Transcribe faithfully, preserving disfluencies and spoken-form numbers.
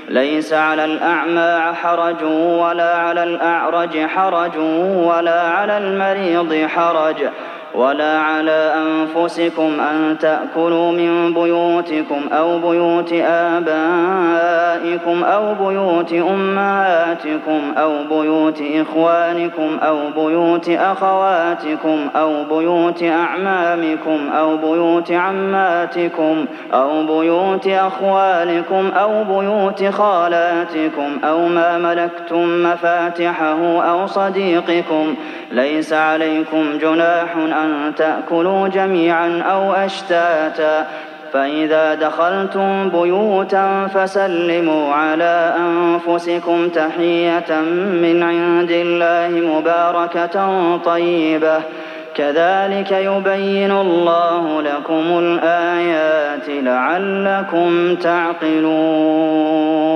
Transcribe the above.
ليس على الأعمى حرج ولا على الأعرج حرج ولا على المريض حرج ولا على أنفسكم أن تأكلوا من بيوتكم أو بيوت آبائكم أو بيوت أمهاتكم أو بيوت إخوانكم أو بيوت أخواتكم أو بيوت أعمامكم أو بيوت عماتكم أو بيوت أخوالكم أو بيوت خالاتكم أو ما ملكتم مفاتحه أو صديقكم. ليس عليكم جناح أن تأكلوا جميعا أو أشتاتا. فإذا دخلتم بيوتا فسلموا على أنفسكم تحية من عند الله مباركة طيبة. كذلك يبين الله لكم الآيات لعلكم تعقلون.